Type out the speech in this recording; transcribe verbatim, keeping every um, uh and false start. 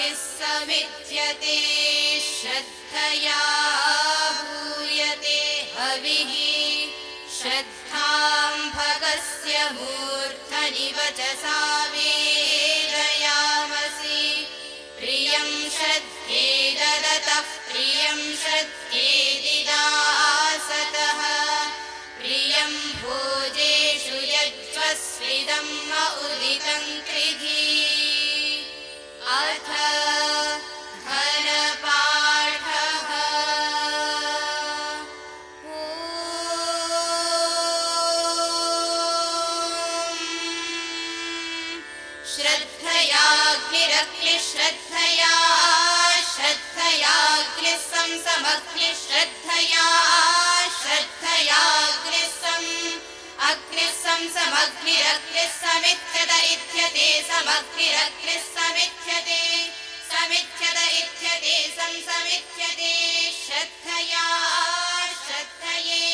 समिध्यते श्रद्धया हूयते हविः श्रद्धां भगस्य मूर्धनि वचसा वेदयामसि प्रियं श्रद्धे ददतः प्रियं श्रद्धेति दासतः प्रियं भोजेषु यज्वस्विदं म उदितं कृधि अथ घनपाठः श्रद्धयाग्निरग्निश्रद्धया श्रद्धयाग्निः समग्निः श्रद्धया श्रद्धयाग्निः सम् अग्निः समग्निरग्निः समिध्यत इत्यते समग्निरग्निः समिध्यते समिध्यत इत्यते सं समिध्यते श्रद्धया श्रद्धये